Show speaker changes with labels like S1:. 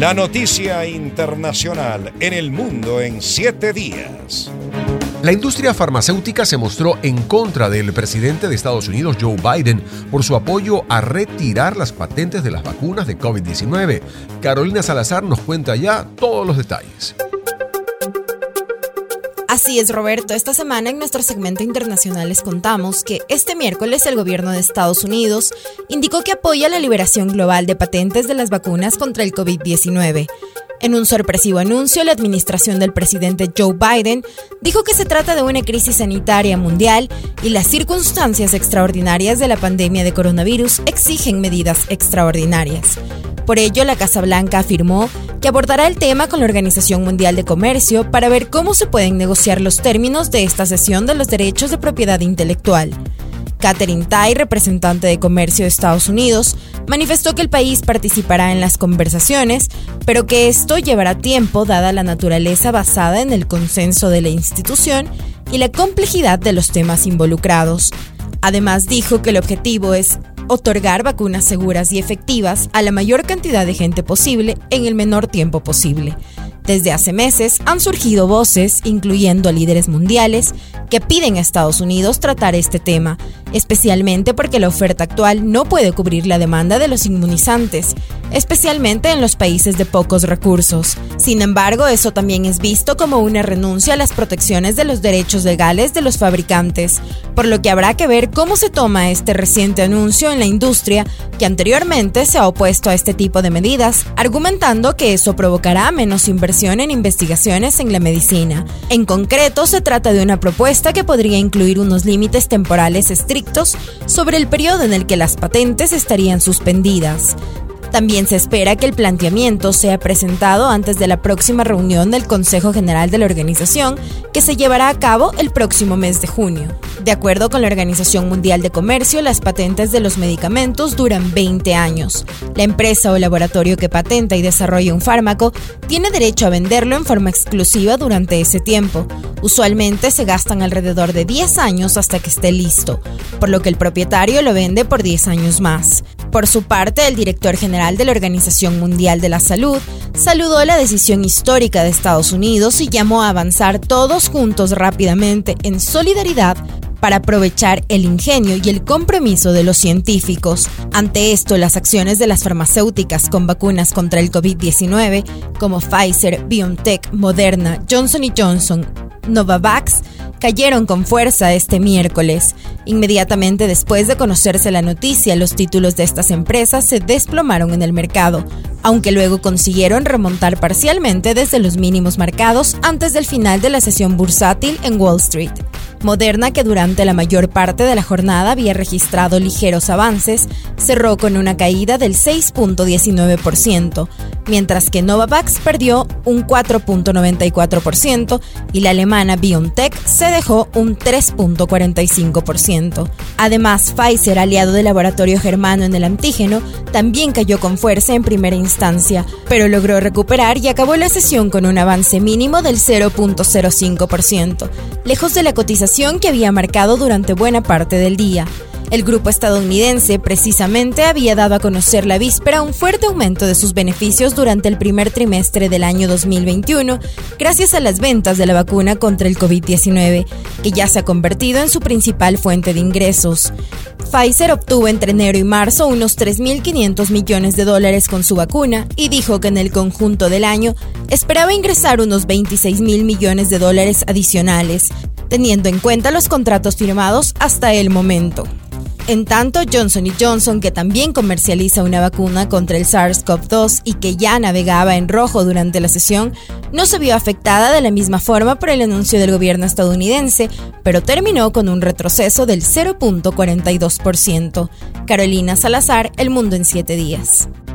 S1: La noticia internacional en el mundo en 7 días.
S2: La industria farmacéutica se mostró en contra del presidente de Estados Unidos, Joe Biden, por su apoyo a retirar las patentes de las vacunas de COVID-19. Carolina Salazar nos cuenta ya todos los detalles.
S3: Así es, Roberto. Esta semana en nuestro segmento internacional les contamos que este miércoles el gobierno de Estados Unidos indicó que apoya la liberación global de patentes de las vacunas contra el COVID-19. En un sorpresivo anuncio, la administración del presidente Joe Biden dijo que se trata de una crisis sanitaria mundial y las circunstancias extraordinarias de la pandemia de coronavirus exigen medidas extraordinarias. Por ello, la Casa Blanca afirmó que abordará el tema con la Organización Mundial de Comercio para ver cómo se pueden negociar los términos de esta cesión de los derechos de propiedad intelectual. Katherine Tai, representante de Comercio de Estados Unidos, manifestó que el país participará en las conversaciones, pero que esto llevará tiempo dada la naturaleza basada en el consenso de la institución y la complejidad de los temas involucrados. Además, dijo que el objetivo es otorgar vacunas seguras y efectivas a la mayor cantidad de gente posible en el menor tiempo posible. Desde hace meses han surgido voces, incluyendo a líderes mundiales, que piden a Estados Unidos tratar este tema, especialmente porque la oferta actual no puede cubrir la demanda de los inmunizantes, especialmente en los países de pocos recursos. Sin embargo, eso también es visto como una renuncia a las protecciones de los derechos legales de los fabricantes, por lo que habrá que ver cómo se toma este reciente anuncio en la industria, que anteriormente se ha opuesto a este tipo de medidas, argumentando que eso provocará menos inversión en investigaciones en la medicina. En concreto, se trata de una propuesta que podría incluir unos límites temporales estrictos sobre el periodo en el que las patentes estarían suspendidas. También se espera que el planteamiento sea presentado antes de la próxima reunión del Consejo General de la organización, que se llevará a cabo el próximo mes de junio. De acuerdo con la Organización Mundial de Comercio, las patentes de los medicamentos duran 20 años. La empresa o laboratorio que patenta y desarrolla un fármaco tiene derecho a venderlo en forma exclusiva durante ese tiempo. Usualmente se gastan alrededor de 10 años hasta que esté listo, por lo que el propietario lo vende por 10 años más. Por su parte, el director general de la Organización Mundial de la Salud saludó la decisión histórica de Estados Unidos y llamó a avanzar todos juntos rápidamente en solidaridad para aprovechar el ingenio y el compromiso de los científicos. Ante esto, las acciones de las farmacéuticas con vacunas contra el COVID-19, como Pfizer, BioNTech, Moderna, Johnson & Johnson, Novavax, cayeron con fuerza este miércoles. Inmediatamente después de conocerse la noticia, los títulos de estas empresas se desplomaron en el mercado, aunque luego consiguieron remontar parcialmente desde los mínimos marcados antes del final de la sesión bursátil en Wall Street. Moderna, que durante la mayor parte de la jornada había registrado ligeros avances, cerró con una caída del 6.19%, mientras que Novavax perdió un 4.94% y la alemana BioNTech se dejó un 3.45%. Además, Pfizer, aliado del laboratorio germano en el antígeno, también cayó con fuerza en primera instancia, pero logró recuperar y acabó la sesión con un avance mínimo del 0.05%, lejos de la cotización que había marcado durante buena parte del día. El grupo estadounidense precisamente había dado a conocer la víspera un fuerte aumento de sus beneficios durante el primer trimestre del año 2021, gracias a las ventas de la vacuna contra el COVID-19, que ya se ha convertido en su principal fuente de ingresos. Pfizer obtuvo entre enero y marzo unos $3.500 millones con su vacuna y dijo que en el conjunto del año esperaba ingresar unos $26.000 millones adicionales, teniendo en cuenta los contratos firmados hasta el momento. En tanto, Johnson & Johnson, que también comercializa una vacuna contra el SARS-CoV-2 y que ya navegaba en rojo durante la sesión, no se vio afectada de la misma forma por el anuncio del gobierno estadounidense, pero terminó con un retroceso del 0.42%. Carolina Salazar, El Mundo en 7 días.